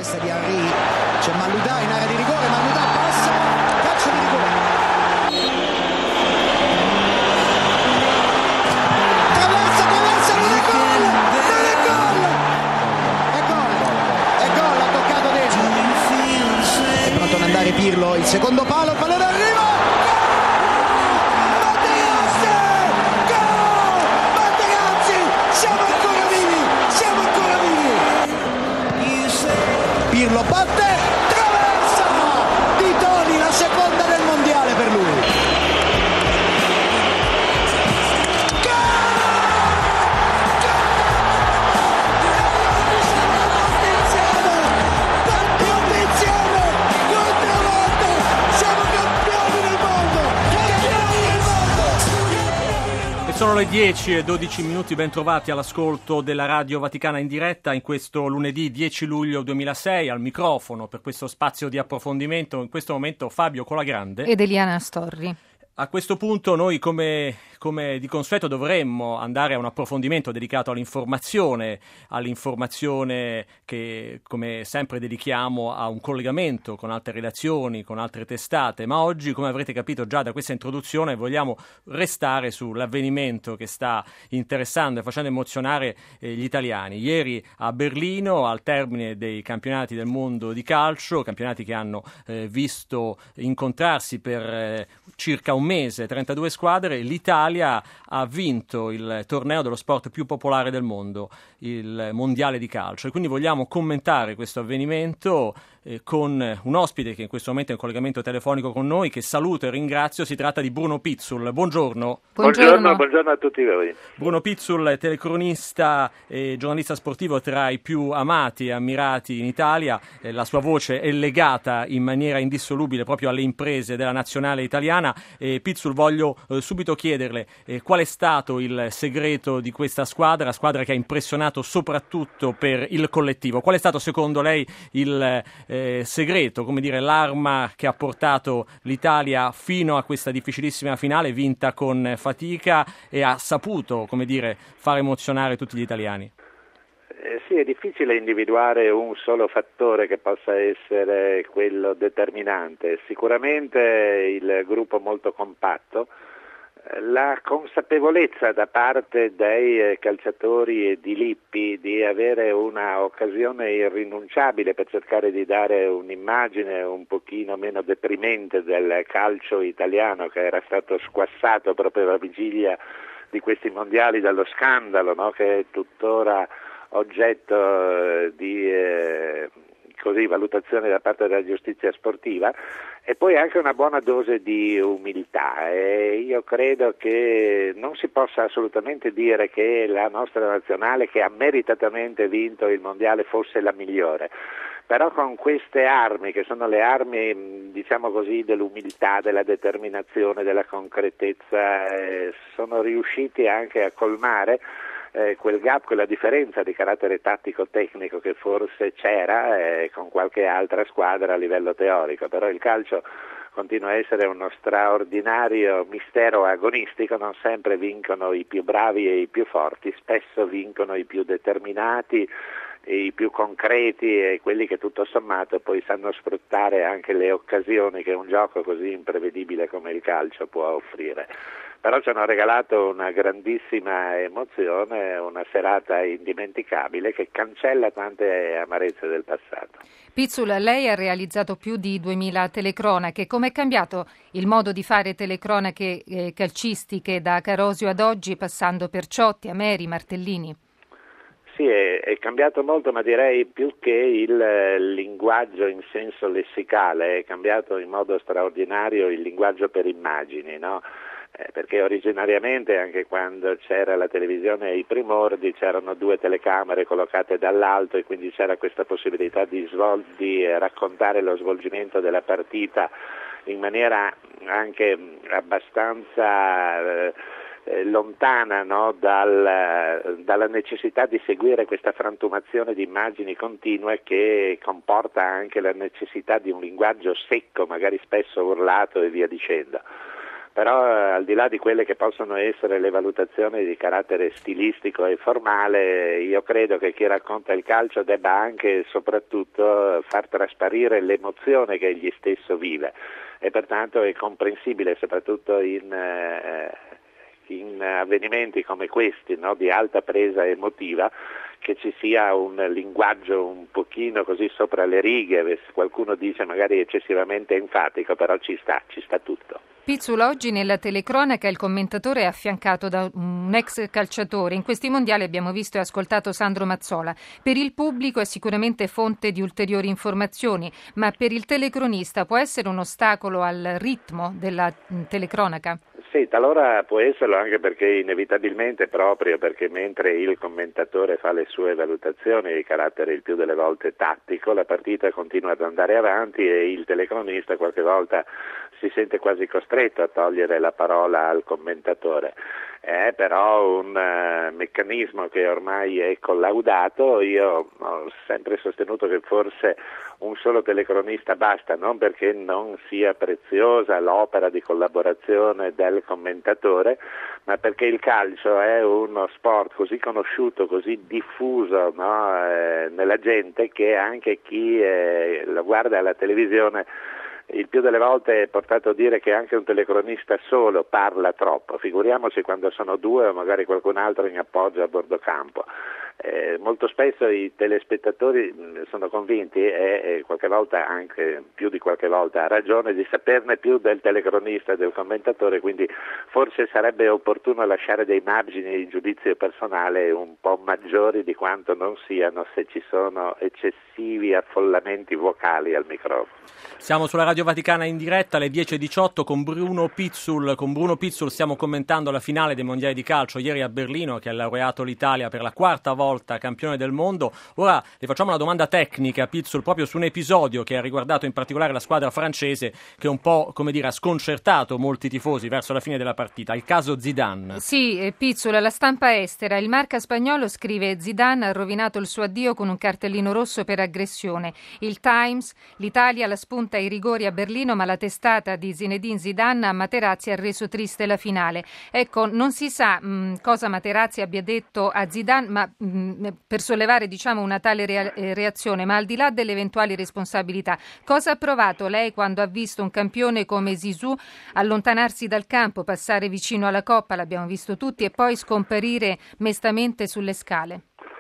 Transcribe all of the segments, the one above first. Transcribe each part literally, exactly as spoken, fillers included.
testa di Henry, c'è Malouda in area di rigore, Malouda passa, calcio di rigore. Traversa, traversa, non è gol, non è gol, è gol, è gol, ha toccato dentro. È pronto ad andare Pirlo, il secondo palo, il pallone arriva. Pirlo batte, traversa di Toni, la seconda del mondiale per lui. Campioni insieme, quante volte siamo campioni del mondo, campioni del mondo. E sono le dieci e dodici minuti, ben trovati all'ascolto della Radio Vaticana in diretta in questo lunedì dieci luglio duemilasei, al microfono per questo spazio di approfondimento in questo momento Fabio Colagrande ed Eliana Storri. A questo punto noi come, come di consueto dovremmo andare a un approfondimento dedicato all'informazione, all'informazione che come sempre dedichiamo a un collegamento con altre redazioni, con altre testate, ma oggi, come avrete capito già da questa introduzione, vogliamo restare sull'avvenimento che sta interessando e facendo emozionare eh, gli italiani. Ieri a Berlino, al termine dei campionati del mondo di calcio, campionati che hanno eh, visto incontrarsi per eh, circa un mese, trentadue squadre, l'Italia ha vinto il torneo dello sport più popolare del mondo, il mondiale di calcio, e quindi vogliamo commentare questo avvenimento eh, con un ospite che in questo momento è in collegamento telefonico con noi, che saluto e ringrazio. Si tratta di Bruno Pizzul. Buongiorno. Buongiorno, buongiorno, buongiorno a tutti voi. Bruno Pizzul, telecronista e giornalista sportivo tra i più amati e ammirati in Italia. Eh, la sua voce è legata in maniera indissolubile proprio alle imprese della nazionale italiana. Eh, Pizzul, voglio eh, subito chiederle eh, qual è stato il segreto di questa squadra, squadra che ha impressionato soprattutto per il collettivo. Qual è stato secondo lei il eh, segreto, come dire, l'arma che ha portato l'Italia fino a questa difficilissima finale vinta con fatica e ha saputo, come dire, far emozionare tutti gli italiani? Eh, sì, è difficile individuare un solo fattore che possa essere quello determinante. Sicuramente il gruppo molto compatto, la consapevolezza da parte dei calciatori e di Lippi di avere una occasione irrinunciabile per cercare di dare un'immagine un pochino meno deprimente del calcio italiano, che era stato squassato proprio alla vigilia di questi mondiali dallo scandalo, no? Che è tuttora oggetto di eh, così, valutazione da parte della giustizia sportiva, e poi anche una buona dose di umiltà. E io credo che non si possa assolutamente dire che la nostra nazionale, che ha meritatamente vinto il mondiale, fosse la migliore. Però con queste armi, che sono le armi, diciamo così, dell'umiltà, della determinazione, della concretezza, eh, sono riusciti anche a colmare Eh, quel gap, quella differenza di carattere tattico-tecnico che forse c'era eh, con qualche altra squadra a livello teorico. Però il calcio continua a essere uno straordinario mistero agonistico, non sempre vincono i più bravi e i più forti, spesso vincono i più determinati, i più concreti e quelli che tutto sommato poi sanno sfruttare anche le occasioni che un gioco così imprevedibile come il calcio può offrire. Però ci hanno regalato una grandissima emozione, una serata indimenticabile che cancella tante amarezze del passato. Pizzul, lei ha realizzato più di duemila telecronache. Come è cambiato il modo di fare telecronache eh, calcistiche da Carosio ad oggi, passando per Ciotti, Ameri, Martellini? Sì, è, è cambiato molto, ma direi più che il eh, linguaggio in senso lessicale, è cambiato in modo straordinario il linguaggio per immagini, no? Eh, perché originariamente, anche quando c'era la televisione ai primordi, c'erano due telecamere collocate dall'alto e quindi c'era questa possibilità di, svol- di raccontare lo svolgimento della partita in maniera anche abbastanza eh, lontana, no? Dal, dalla necessità di seguire questa frantumazione di immagini continue che comporta anche la necessità di un linguaggio secco, magari spesso urlato e via dicendo. però eh, al di là di quelle che possono essere le valutazioni di carattere stilistico e formale, io credo che chi racconta il calcio debba anche e soprattutto far trasparire l'emozione che egli stesso vive, e pertanto è comprensibile, soprattutto in, eh, in avvenimenti come questi, no, di alta presa emotiva, che ci sia un linguaggio un pochino così sopra le righe, qualcuno dice magari eccessivamente enfatico, però ci sta, ci sta tutto. Pizzula, oggi nella telecronaca il commentatore è affiancato da un ex calciatore. In questi mondiali abbiamo visto e ascoltato Sandro Mazzola. Per il pubblico è sicuramente fonte di ulteriori informazioni, ma per il telecronista può essere un ostacolo al ritmo della telecronaca? Sì, talora può esserlo, anche perché inevitabilmente, proprio perché mentre il commentatore fa le sue valutazioni di carattere il più delle volte tattico, la partita continua ad andare avanti e il telecronista qualche volta si sente quasi costretto a togliere la parola al commentatore. È però un uh, meccanismo che ormai è collaudato. Io ho sempre sostenuto che forse un solo telecronista basta, non perché non sia preziosa l'opera di collaborazione del commentatore, ma perché il calcio è uno sport così conosciuto, così diffuso, no, eh, nella gente, che anche chi eh, lo guarda alla televisione il più delle volte è portato a dire che anche un telecronista solo parla troppo, figuriamoci quando sono due o magari qualcun altro in appoggio a bordo campo. Eh, molto spesso i telespettatori sono convinti, e, e qualche volta anche più di qualche volta ha ragione, di saperne più del telecronista e del commentatore, quindi forse sarebbe opportuno lasciare dei margini di giudizio personale un po' maggiori di quanto non siano se ci sono eccessivi affollamenti vocali al microfono. Siamo sulla Radio Vaticana in diretta alle dieci e diciotto con Bruno Pizzul. Con Bruno Pizzul stiamo commentando la finale dei mondiali di calcio ieri a Berlino, che ha laureato l'Italia per la quarta volta campione del mondo. Ora le facciamo una domanda tecnica, Pizzul, proprio su un episodio che ha riguardato in particolare la squadra francese, che un po', come dire, ha sconcertato molti tifosi verso la fine della partita. Il caso Zidane. Sì, Pizzul, la stampa estera. Il Marca spagnolo scrive: Zidane ha rovinato il suo addio con un cartellino rosso per aggressione. Il Times: l'Italia la spunta ai rigori a Berlino, ma la testata di Zinedine Zidane a Materazzi ha reso triste la finale. Ecco, non si sa mh, cosa Materazzi abbia detto a Zidane, ma mh, per sollevare, diciamo, una tale rea- reazione, ma al di là delle eventuali responsabilità, cosa ha provato lei quando ha visto un campione come Zizou allontanarsi dal campo, passare vicino alla coppa, l'abbiamo visto tutti, e poi scomparire mestamente sulle scale?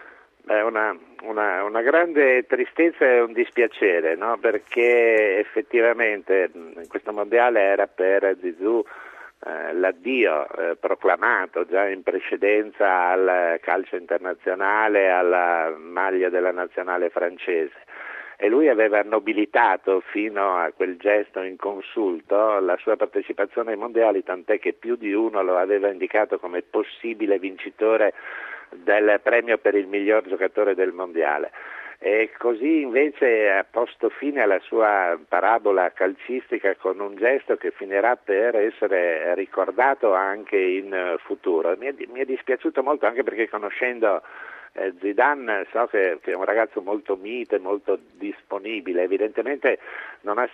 È una, una, una grande tristezza e un dispiacere, no? Perché effettivamente in questo mondiale era per Zizou eh, l'addio eh, proclamato già in precedenza al calcio internazionale, alla maglia della nazionale francese, e lui aveva nobilitato fino a quel gesto inconsulto la sua partecipazione ai mondiali, tant'è che più di uno lo aveva indicato come possibile vincitore del premio per il miglior giocatore del mondiale. E così invece ha posto fine alla sua parabola calcistica con un gesto che finirà per essere ricordato anche in futuro. Mi è, mi è dispiaciuto molto, anche perché conoscendo Eh, Zidane so che, che è un ragazzo molto mite, molto disponibile, evidentemente non ha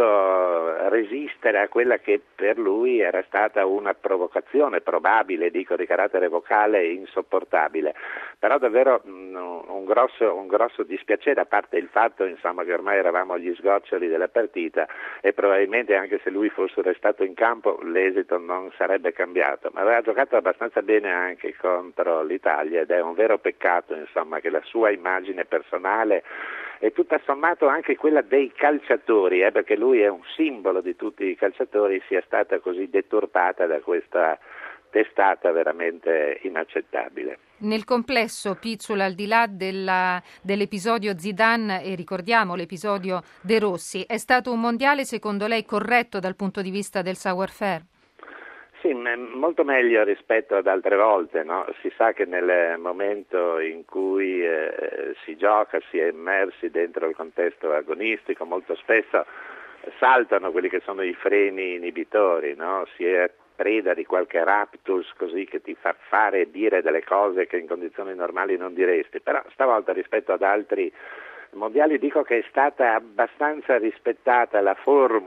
saputo resistere a quella che per lui era stata una provocazione probabile, dico di carattere vocale, insopportabile, però davvero mh, un, grosso, un grosso dispiacere, a parte il fatto, insomma, che ormai eravamo agli sgoccioli della partita e probabilmente anche se lui fosse restato in campo l'esito non sarebbe cambiato, ma aveva giocato abbastanza bene anche contro l'Italia ed è un vero peccato, insomma, che la sua immagine personale e tutto sommato anche quella dei calciatori, eh, perché lui è un simbolo di tutti i calciatori, sia stata così deturpata da questa testata veramente inaccettabile. Nel complesso, Pizzul, al di là della, dell'episodio Zidane, e ricordiamo l'episodio De Rossi, è stato un mondiale secondo lei corretto dal punto di vista del savoir-faire? Sì, molto meglio rispetto ad altre volte, no? Si sa che nel momento in cui eh, si gioca, si è immersi dentro il contesto agonistico, molto spesso saltano quelli che sono i freni inibitori, no? Si è preda di qualche raptus così che ti fa fare e dire delle cose che in condizioni normali non diresti, però stavolta rispetto ad altri mondiali dico che è stata abbastanza rispettata la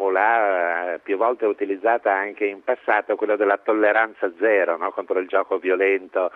formula eh, più volte utilizzata anche in passato, quella della tolleranza zero, no? Contro il gioco violento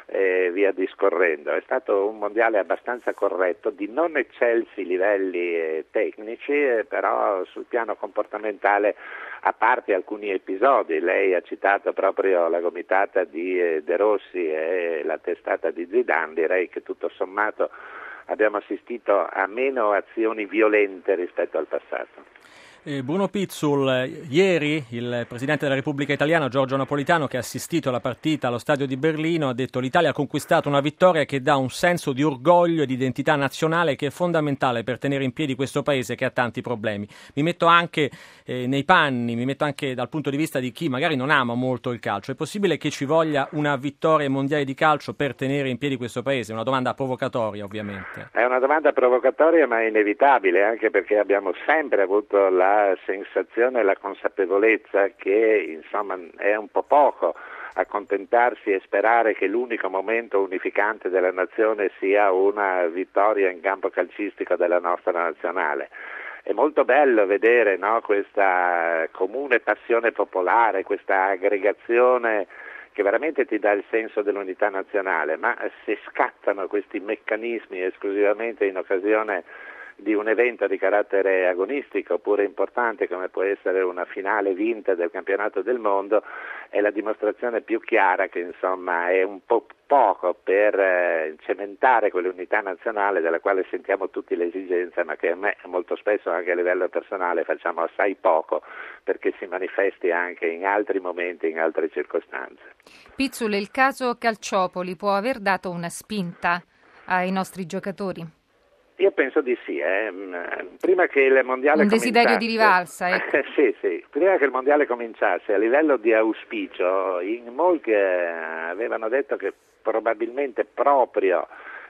e via discorrendo. È stato un mondiale abbastanza corretto, di non eccelsi livelli eh, tecnici, eh, però sul piano comportamentale, a parte alcuni episodi. Lei ha citato proprio la gomitata di eh, De Rossi e la testata di Zidane. Direi che tutto sommato abbiamo assistito a meno azioni violente rispetto al passato. Eh, Bruno Pizzul, ieri il Presidente della Repubblica Italiana Giorgio Napolitano, che ha assistito alla partita allo stadio di Berlino, ha detto: l'Italia ha conquistato una vittoria che dà un senso di orgoglio e di identità nazionale che è fondamentale per tenere in piedi questo paese che ha tanti problemi. Mi metto anche eh, nei panni, mi metto anche dal punto di vista di chi magari non ama molto il calcio. È possibile che ci voglia una vittoria mondiale di calcio per tenere in piedi questo paese? Una domanda provocatoria, ovviamente. È una domanda provocatoria ma inevitabile, anche perché abbiamo sempre avuto la la sensazione e la consapevolezza che insomma è un po' poco accontentarsi e sperare che l'unico momento unificante della nazione sia una vittoria in campo calcistico della nostra nazionale. È molto bello vedere, no, questa comune passione popolare, questa aggregazione che veramente ti dà il senso dell'unità nazionale, ma se scattano questi meccanismi esclusivamente in occasione di un evento di carattere agonistico oppure importante come può essere una finale vinta del campionato del mondo, è la dimostrazione più chiara che insomma è un po' poco per eh, cementare quell'unità nazionale della quale sentiamo tutti l'esigenza, ma che a me molto spesso anche a livello personale facciamo assai poco perché si manifesti anche in altri momenti, in altre circostanze. Pizzul, il caso Calciopoli può aver dato una spinta ai nostri giocatori? Io penso di sì, eh. Prima che il mondiale un desiderio di rivalsa, ecco. sì, sì, prima che il mondiale cominciasse, a livello di auspicio, in molti avevano detto che probabilmente proprio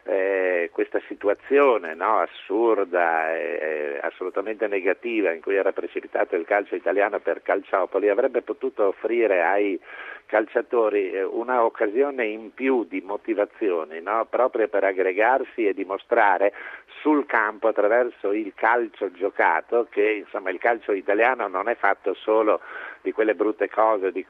eh, questa situazione, no, assurda e assolutamente negativa in cui era precipitato il calcio italiano per Calciopoli avrebbe potuto offrire ai calciatori una occasione in più di motivazioni, no? Proprio per aggregarsi e dimostrare sul campo attraverso il calcio giocato che insomma il calcio italiano non è fatto solo di quelle brutte cose, di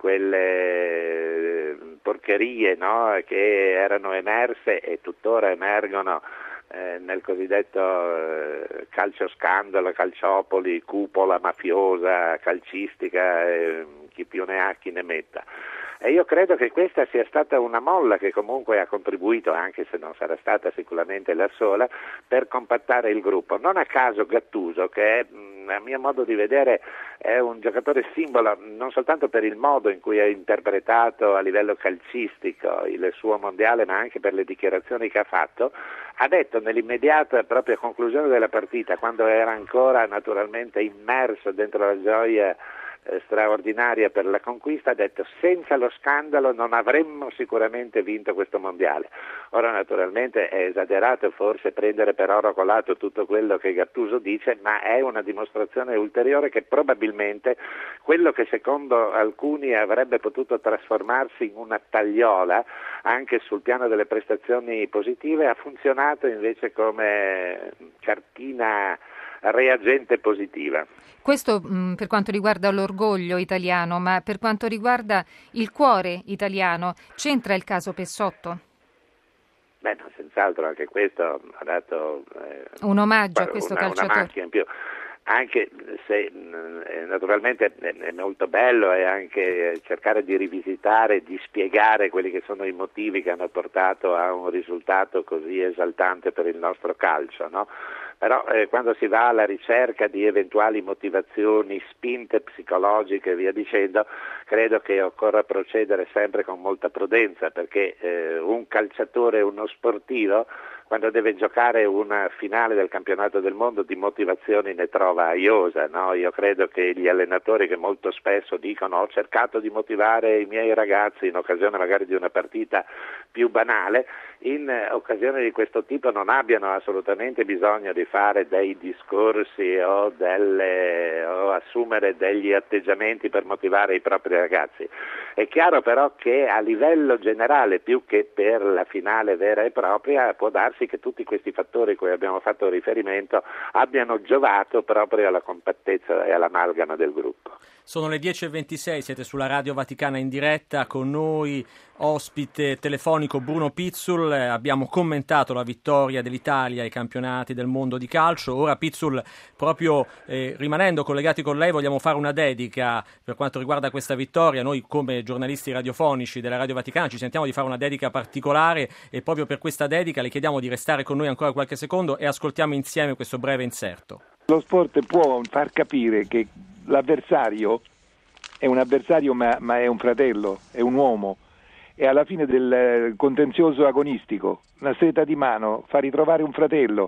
quelle porcherie, no? Che erano emerse e tuttora emergono eh, nel cosiddetto eh, calcio scandalo, calciopoli, cupola mafiosa, calcistica, eh, chi più ne ha chi ne metta. E io credo che questa sia stata una molla che comunque ha contribuito, anche se non sarà stata sicuramente la sola, per compattare il gruppo. Non a caso Gattuso, che è, a mio modo di vedere è un giocatore simbolo non soltanto per il modo in cui ha interpretato a livello calcistico il suo mondiale, ma anche per le dichiarazioni che ha fatto, ha detto nell'immediata propria conclusione della partita, quando era ancora naturalmente immerso dentro la gioia straordinaria per la conquista, ha detto: senza lo scandalo non avremmo sicuramente vinto questo mondiale. Ora naturalmente è esagerato forse prendere per oro colato tutto quello che Gattuso dice, ma è una dimostrazione ulteriore che probabilmente quello che secondo alcuni avrebbe potuto trasformarsi in una tagliola anche sul piano delle prestazioni positive ha funzionato invece come cartina reagente positiva. Questo mh, per quanto riguarda l'orgoglio italiano, ma per quanto riguarda il cuore italiano, c'entra il caso Pessotto? Beh, no, senz'altro anche questo ha dato eh, un omaggio a questo una, calciatore. Una macchia in più. Anche se eh, naturalmente è molto bello e anche cercare di rivisitare, di spiegare quelli che sono i motivi che hanno portato a un risultato così esaltante per il nostro calcio, no? Però eh, quando si va alla ricerca di eventuali motivazioni, spinte psicologiche e via dicendo, credo che occorra procedere sempre con molta prudenza, perché eh, un calciatore, uno sportivo, quando deve giocare una finale del campionato del mondo di motivazioni ne trova a iosa, no? Io credo che gli allenatori che molto spesso dicono ho cercato di motivare i miei ragazzi in occasione magari di una partita più banale, in occasioni di questo tipo non abbiano assolutamente bisogno di fare dei discorsi o, delle, o assumere degli atteggiamenti per motivare i propri ragazzi. È chiaro però che a livello generale, più che per la finale vera e propria, può darsi che tutti questi fattori a cui abbiamo fatto riferimento abbiano giovato proprio alla compattezza e all'amalgama del gruppo. Sono le dieci e ventisei, siete sulla Radio Vaticana in diretta, con noi ospite telefonico Bruno Pizzul. Abbiamo commentato la vittoria dell'Italia ai campionati del mondo di calcio. Ora Pizzul, proprio eh, rimanendo collegati con lei, vogliamo fare una dedica per quanto riguarda questa vittoria. Noi come giornalisti radiofonici della Radio Vaticana ci sentiamo di fare una dedica particolare e proprio per questa dedica le chiediamo di restare con noi ancora qualche secondo e ascoltiamo insieme questo breve inserto. Lo sport può far capire che l'avversario è un avversario ma, ma è un fratello, è un uomo, e alla fine del contenzioso agonistico una stretta di mano fa ritrovare un fratello,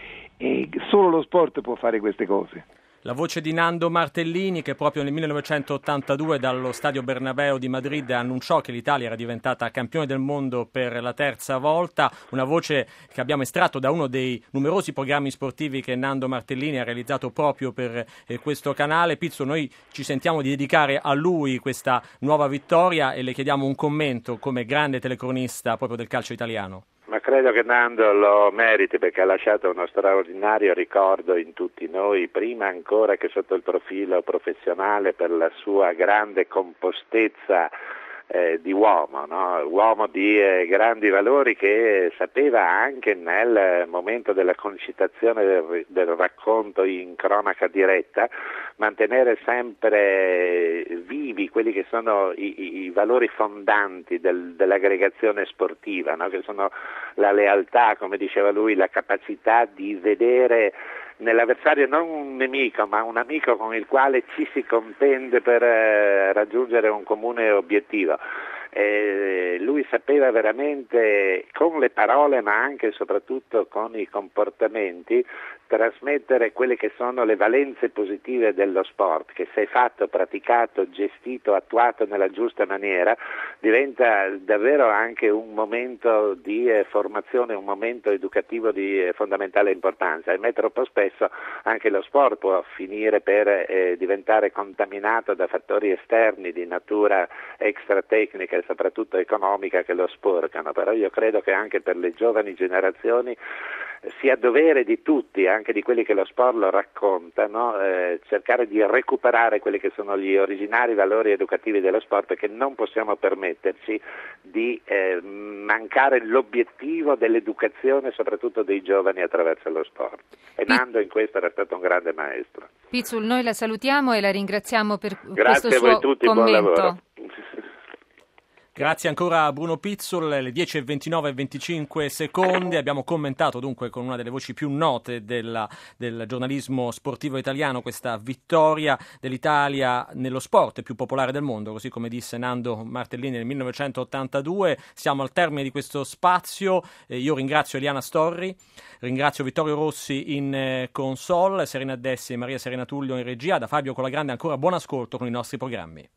e solo lo sport può fare queste cose. La voce di Nando Martellini, che proprio nel millenovecentottantadue dallo Stadio Bernabéu di Madrid annunciò che l'Italia era diventata campione del mondo per la terza volta, una voce che abbiamo estratto da uno dei numerosi programmi sportivi che Nando Martellini ha realizzato proprio per eh, questo canale. Pizzo, noi ci sentiamo di dedicare a lui questa nuova vittoria e le chiediamo un commento come grande telecronista proprio del calcio italiano. Ma credo che Nando lo meriti, perché ha lasciato uno straordinario ricordo in tutti noi, prima ancora che sotto il profilo professionale, per la sua grande compostezza eh, di uomo, no? Uomo di eh, grandi valori, che sapeva anche nel momento della concitazione del, del racconto in cronaca diretta mantenere sempre vivi quelli che sono i, i valori fondanti del, dell'aggregazione sportiva, no? Che sono la lealtà, come diceva lui, la capacità di vedere nell'avversario non un nemico ma un amico con il quale ci si contende per eh, raggiungere un comune obiettivo. Eh, lui sapeva veramente con le parole ma anche e soprattutto con i comportamenti trasmettere quelle che sono le valenze positive dello sport, che se fatto, praticato, gestito, attuato nella giusta maniera diventa davvero anche un momento di eh, formazione, un momento educativo di eh, fondamentale importanza. E troppo spesso anche lo sport può finire per eh, diventare contaminato da fattori esterni di natura extratecnica e soprattutto economica che lo sporcano, però io credo che anche per le giovani generazioni sia dovere di tutti, anche di quelli che lo sport lo raccontano, eh, cercare di recuperare quelli che sono gli originari valori educativi dello sport, perché non possiamo permetterci di eh, mancare l'obiettivo dell'educazione soprattutto dei giovani attraverso lo sport. E Nando in questo era stato un grande maestro. Pizzul, noi la salutiamo e la ringraziamo per Grazie questo suo a voi tutti, commento. buon lavoro. Grazie ancora a Bruno Pizzul, le dieci e ventinove e venticinque secondi. Abbiamo commentato dunque con una delle voci più note della, del giornalismo sportivo italiano questa vittoria dell'Italia nello sport più popolare del mondo, così come disse Nando Martellini nel millenovecentottantadue. Siamo al termine di questo spazio. Eh, io ringrazio Eliana Storri, ringrazio Vittorio Rossi in eh, console, Serena Dessi e Maria Serena Tullio in regia. Da Fabio Colagrande ancora buon ascolto con i nostri programmi.